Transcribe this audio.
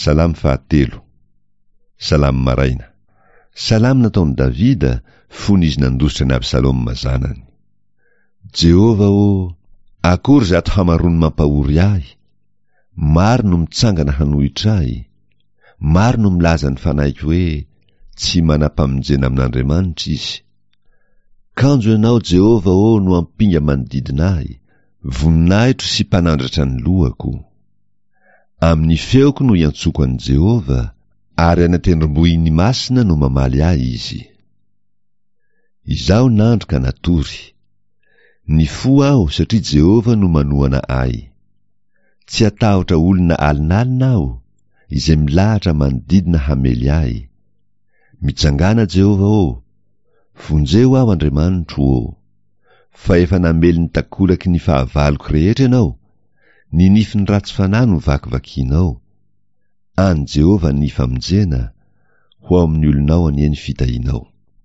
Salamy fahatelo. Salamy maraina. Salamy nataony Davida fony izy nandositra ny Absaloma zanany. Jehova akory zay ato hamarony mampahory ahy. Maro no mitsangana hanohitra ahy. Maro no milaza ny fanaiky hoe tsy manampamonjena amin'Andriamanitra izy. Kanjo ianao Jehova no ampinga manodidina ahy. Voninahitro sy mpanandratra ny lohako. Amin'ny feoko no iantsoko an' Jehova, ary any an-tendrombohiny masina no mamaly ahy izy. Izaho nandro ka natory. Nifo aho satria Jehova no manohana ahy. Tsy atahotra olona alinalina aho, izay milahatra manodidina hamely ahy. Mitsangana Jehova vonjeo aho Andriamanitro fa efa namely ny takolaky ny fahavaloko rehetra ianao. Ny nifiny ratsy fanahy no vakivakinao. Any Jehova ny famonjena, ho amin'ny olonao anieny fitahinao.